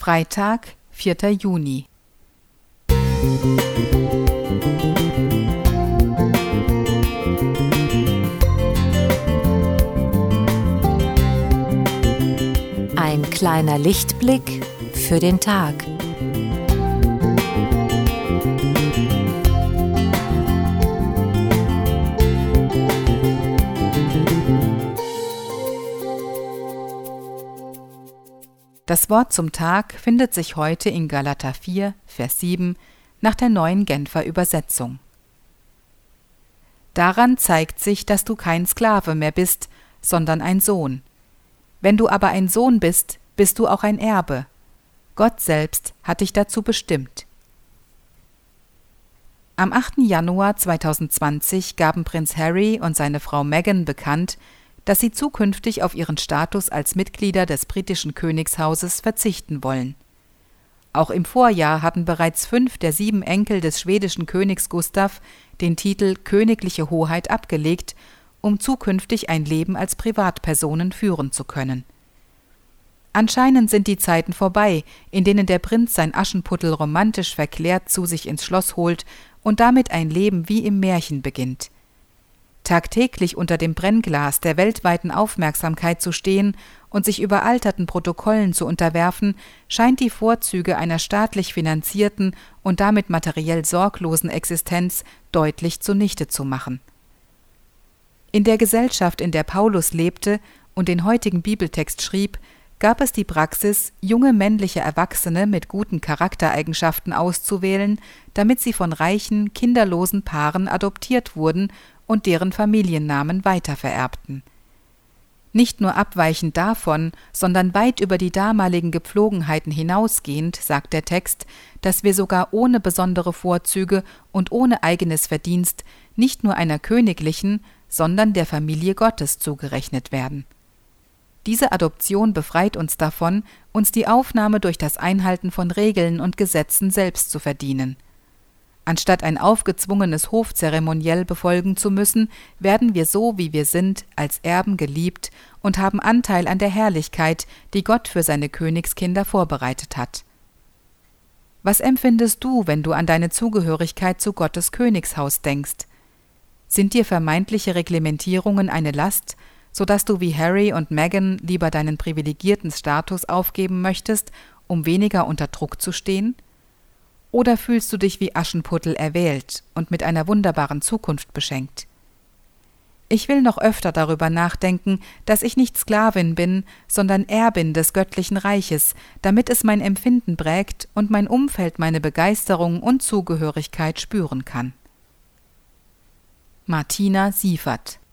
Freitag, 4. Juni. Ein kleiner Lichtblick für den Tag. Das Wort zum Tag findet sich heute in Galater 4, Vers 7 nach der neuen Genfer Übersetzung. Daran zeigt sich, dass du kein Sklave mehr bist, sondern ein Sohn. Wenn du aber ein Sohn bist, bist du auch ein Erbe. Gott selbst hat dich dazu bestimmt. Am 8. Januar 2020 gaben Prinz Harry und seine Frau Meghan bekannt, dass sie zukünftig auf ihren Status als Mitglieder des britischen Königshauses verzichten wollen. Auch im Vorjahr hatten bereits 5 der 7 Enkel des schwedischen Königs Gustav den Titel Königliche Hoheit abgelegt, um zukünftig ein Leben als Privatpersonen führen zu können. Anscheinend sind die Zeiten vorbei, in denen der Prinz sein Aschenputtel romantisch verklärt zu sich ins Schloss holt und damit ein Leben wie im Märchen beginnt. Tagtäglich unter dem Brennglas der weltweiten Aufmerksamkeit zu stehen und sich überalterten Protokollen zu unterwerfen, scheint die Vorzüge einer staatlich finanzierten und damit materiell sorglosen Existenz deutlich zunichte zu machen. In der Gesellschaft, in der Paulus lebte und den heutigen Bibeltext schrieb, gab es die Praxis, junge männliche Erwachsene mit guten Charaktereigenschaften auszuwählen, damit sie von reichen, kinderlosen Paaren adoptiert wurden und deren Familiennamen weitervererbten. Nicht nur abweichend davon, sondern weit über die damaligen Gepflogenheiten hinausgehend, sagt der Text, dass wir sogar ohne besondere Vorzüge und ohne eigenes Verdienst nicht nur einer königlichen, sondern der Familie Gottes zugerechnet werden. Diese Adoption befreit uns davon, uns die Aufnahme durch das Einhalten von Regeln und Gesetzen selbst zu verdienen. Anstatt ein aufgezwungenes Hofzeremoniell befolgen zu müssen, werden wir so, wie wir sind, als Erben geliebt und haben Anteil an der Herrlichkeit, die Gott für seine Königskinder vorbereitet hat. Was empfindest du, wenn du an deine Zugehörigkeit zu Gottes Königshaus denkst? Sind dir vermeintliche Reglementierungen eine Last, sodass du wie Harry und Meghan lieber deinen privilegierten Status aufgeben möchtest, um weniger unter Druck zu stehen? Oder fühlst du dich wie Aschenputtel erwählt und mit einer wunderbaren Zukunft beschenkt? Ich will noch öfter darüber nachdenken, dass ich nicht Sklavin bin, sondern Erbin des göttlichen Reiches, damit es mein Empfinden prägt und mein Umfeld meine Begeisterung und Zugehörigkeit spüren kann. Martina Siefert.